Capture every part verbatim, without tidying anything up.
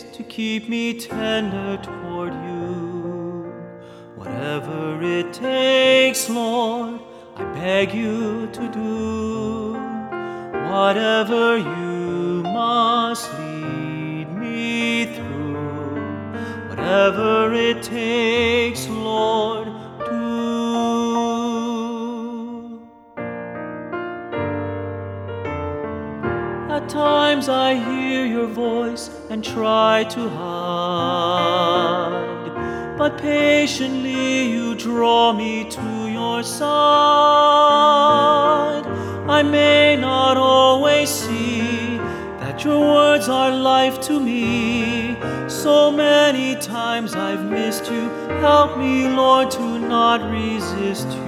takes to keep me tender toward you. Whatever it takes, Lord, I beg you to do. Whatever you must lead me through. Whatever it takes, Lord, do. At times I hear your voice and try to hide, but patiently you draw me to your side. I may not always see that your words are life to me. So many times I've missed you. Help me, Lord, to not resist you.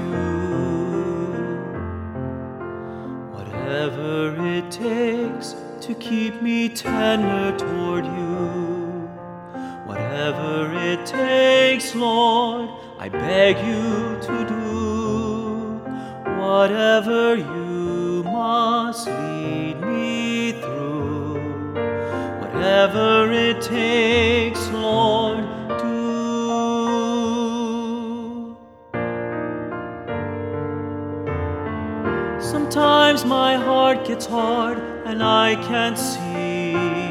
Whatever it takes to keep me tender toward you. Whatever it takes, Lord, I beg you to do. Whatever you must lead me through. Whatever it takes, Lord, do. Sometimes my heart gets hard and I can't see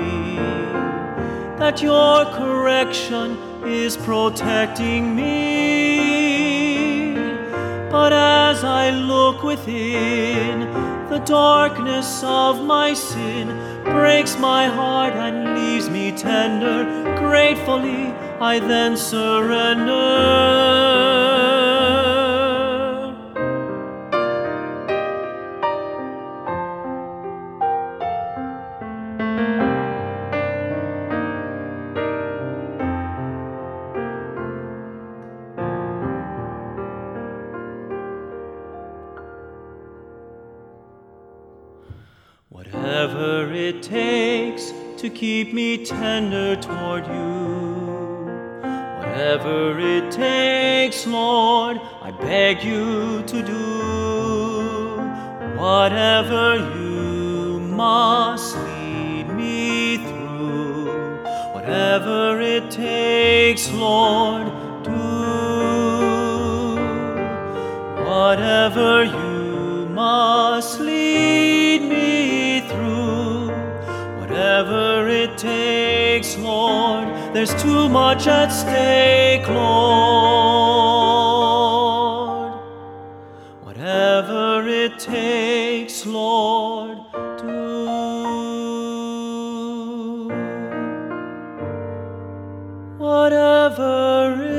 that your correction is protecting me. But as I look within, the darkness of my sin breaks my heart and leaves me tender. Gratefully, I then surrender. Whatever it takes to keep me tender toward you. Whatever it takes, Lord, I beg you to do. Whatever you must lead me through. Whatever it takes, Lord, do. Whatever you must lead me through. Whatever it takes, Lord, there's too much at stake, Lord. Whatever it takes, Lord, do. Whatever it